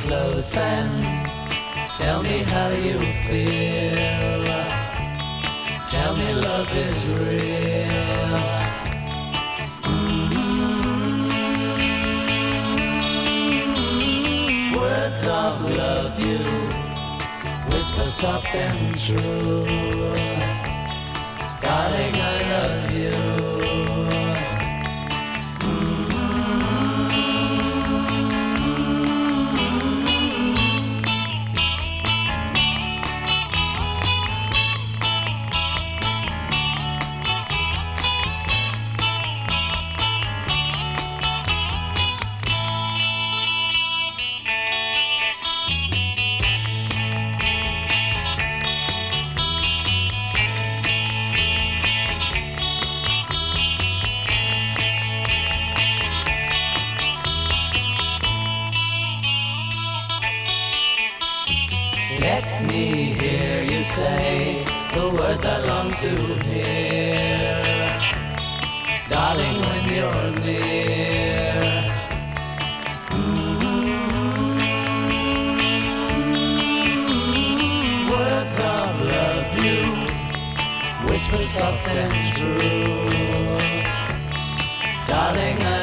close and tell me how you feel. Tell me love is real. Words of love you whisper soft and true. Darling, I love you. Let me hear you say the words I long to hear. Darling, when you're near. Words of love you whisper soft and true. Darling,